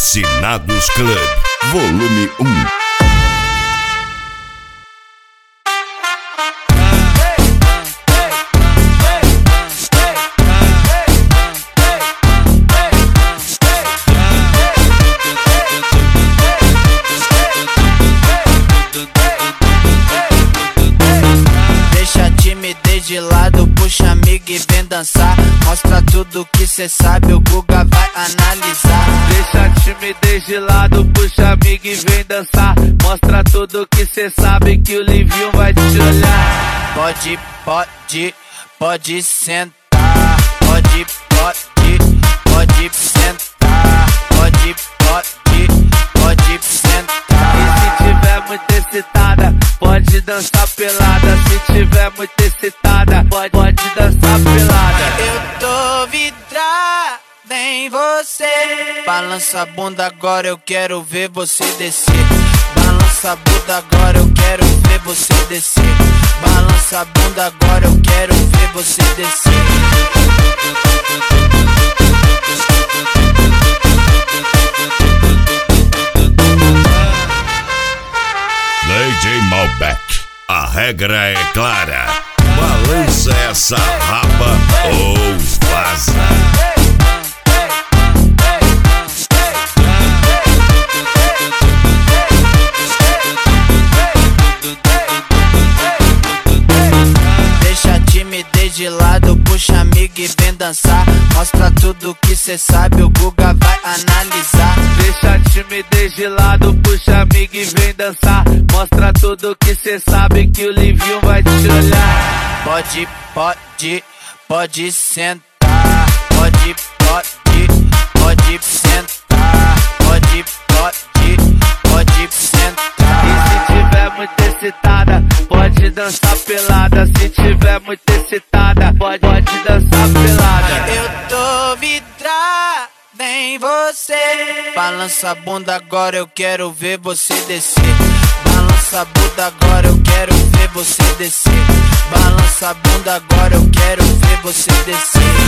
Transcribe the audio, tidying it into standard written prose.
Assinados Club, volume 1. De lado, puxa amigo e vem dançar. Mostra tudo que cê sabe, o Guga vai analisar. Deixa a timidez de lado, puxa amigo e vem dançar. Mostra tudo que cê sabe, que o Livinho vai te olhar. Pode sentar. Pode sentar. Pode sentar. E se tiver muito excitada, pode dançar pelada. Se tiver muito excitada, pode dançar pelada. Eu tô vidrada em você. Balança a bunda agora, eu quero ver você descer. Balança a bunda agora, eu quero ver você descer. Balança a bunda agora, eu quero ver você descer. DJ Malbec, a regra é clara. Balança essa raba ou vaza. Deixa a timidez de lado, puxa amigo e vem dançar. Mostra tudo que cê sabe, o Guga vai analisar. Deixa a timidez de lado, puxa amigo e vem dançar. Mostra tudo que cê sabe, que o Livinho vai te olhar. Pode sentar. Pode sentar. Pode sentar. E se tiver muito excitada, pode dançar pelada. Se tiver muito excitada, pode dançar pelada. Eu tô vidrada em você. Balança a bunda agora, eu quero ver você descer. Balança a bunda agora, eu quero ver você descer. Balança a bunda agora, eu quero ver você descer.